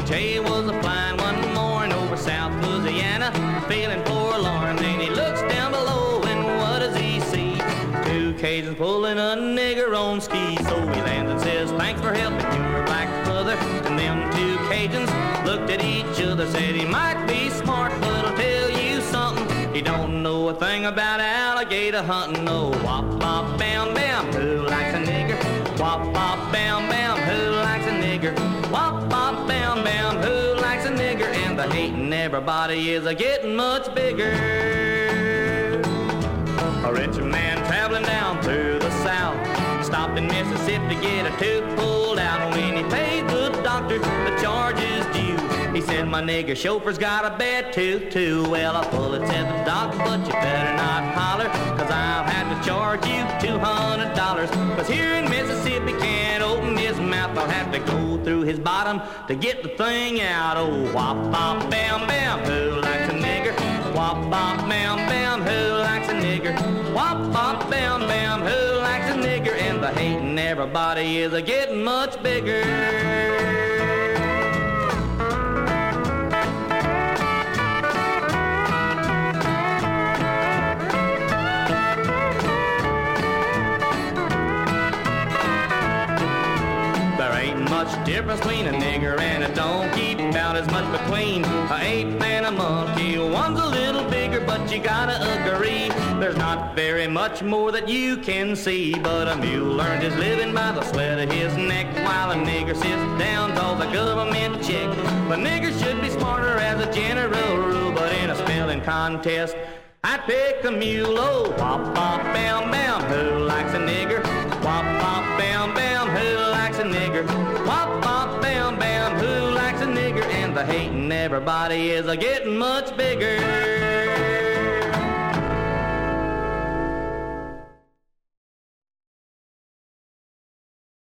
Jay was a-flying one morning over South Louisiana, feeling forlorn. Then he looks down below and what does he see? Two Cajuns pulling a nigger on skis. So he lands and says, thanks for helping your black brother. And them two Cajuns looked at each other, said he might be smart, but I'll tell you something, he don't know a thing about alligator hunting. No, wop, bop, bam, bam, who likes a nigger? Wop, bop, bam, bam, who likes a nigger? Wop, bop, bam, bam, who likes a nigger? And the hating everybody is a-getting much bigger. A rich man traveling down through the South stopped in Mississippi to get a tooth pulled out. When he paid the doctor the charges due, he said, my nigger chauffeur's got a bad tooth too. Well, I pull it, said the doctor, but you better not holler, cause I'll have to charge you $200. Cause here in Mississippi can't open his mouth, I'll have to go through his bottom to get the thing out. Oh, wop, bop, bam, bam, who likes a nigger? Wop, bop, bam, bam, who likes a nigger? Wop, bop, bam, bam, who likes a nigger? And the hating everybody is a-getting much bigger. Much difference between a nigger and a donkey, about as much between an ape and a monkey. One's a little bigger, but you gotta agree, there's not very much more that you can see. But a mule earned his living by the sweat of his neck, while a nigger sits down, draws a government check. The nigger should be smarter as a general rule, but in a spelling contest, I'd pick the mule. Oh, wop, bop, bam, bam, who likes a nigger? Wop, bop, bam, bam, who likes a nigger? Wop, bop, bam, bam, who likes a nigger? And the hating everybody is a-getting much bigger.